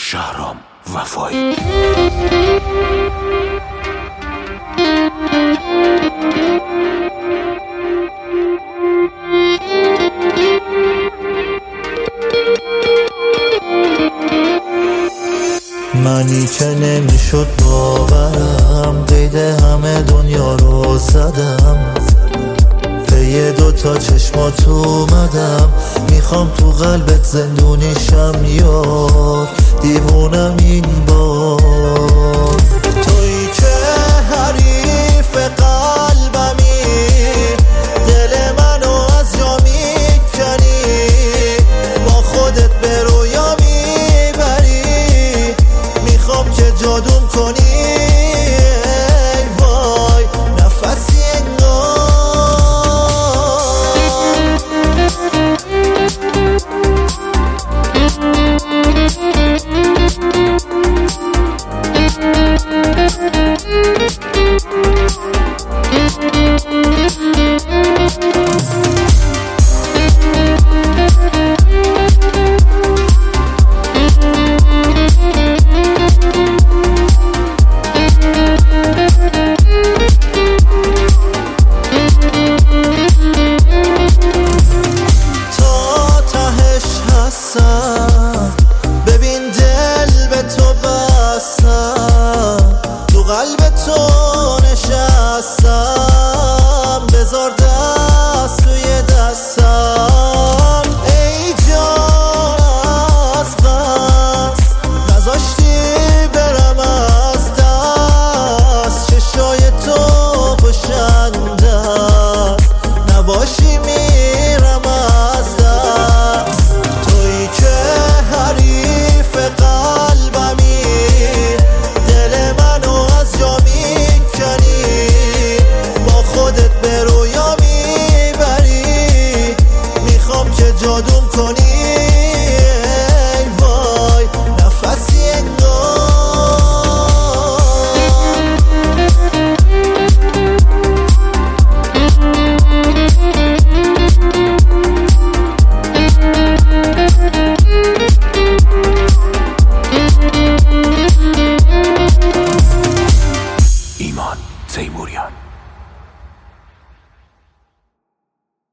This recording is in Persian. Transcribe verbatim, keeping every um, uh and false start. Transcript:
شهرام وفایی. منی که نمیشد باورم، قید همه دنیا رو زدم، پی دوتا چشمات اومدم، میخوام تو قلبت زندونیشم یار، دیوونم این بار. تویی که حریف قلبمی، دل منو از جا میکنی، با خودت به رویا میبری، میخوام که جادوم کنی. ای وای نفسی انگار ببین دل به تو بستم، تو قلب تو نشستم، بذار دست توی دستم. ای جان از قصد نذاشتی برم از دست، چشای تو کشنده است، نباشی میرم از دست. تویی که حریف قلبمی، دل منو از جا میکنی، با خودت به رویا میبری، میخوام که جادوم کنی.